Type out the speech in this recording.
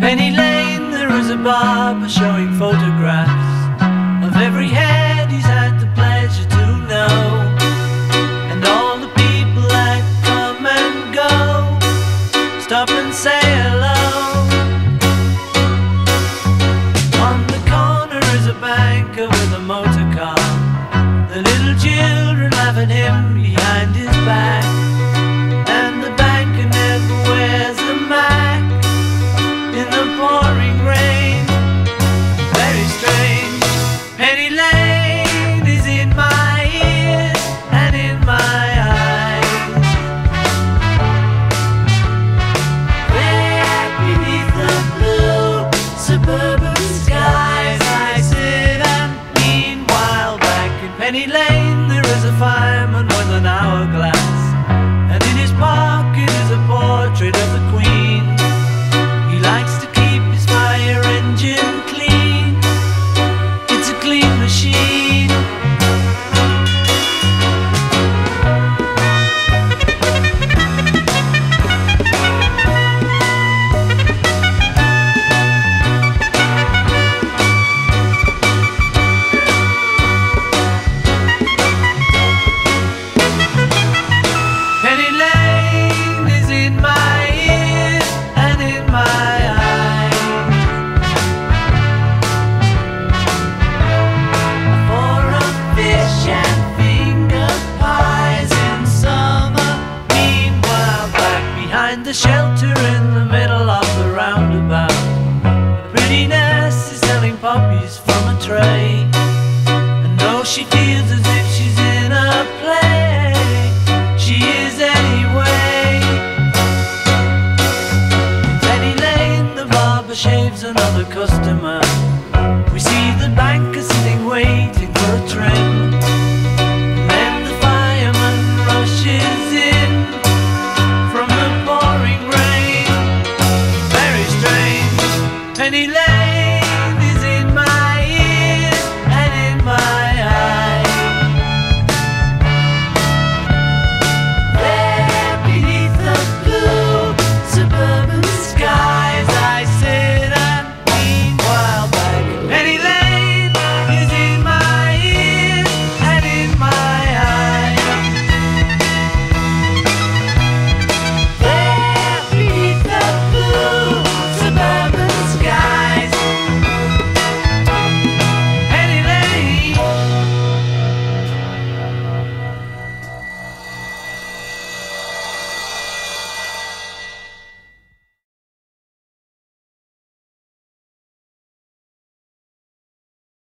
Penny Lane, there is a barber showing photographs of every head he's had the pleasure to know, and all the people that come and go stop and say hello. On the corner is a banker with a motor car, the little children laugh at him behind his back, and the banker never wears a Mac in the pouring rain. Very strange. Penny Lane is in my ears and in my eyes. There beneath the blue suburban skies I sit, and meanwhile back in Penny Lane there is a fireman with an hourglass, and in his pocket is a portrait of the Queen. He likes to keep his fire engine clean. It's a clean machine. Penny Lane is in my ears and in my eyes. For a fish and finger pies in summer. Meanwhile back behind the shelter in the middle of the roundabout, the pretty nurse is selling poppies from a tray, and though she feels as if she's in a play, she is anyway. In Penny Lane the barber shaves another customer. We see the bank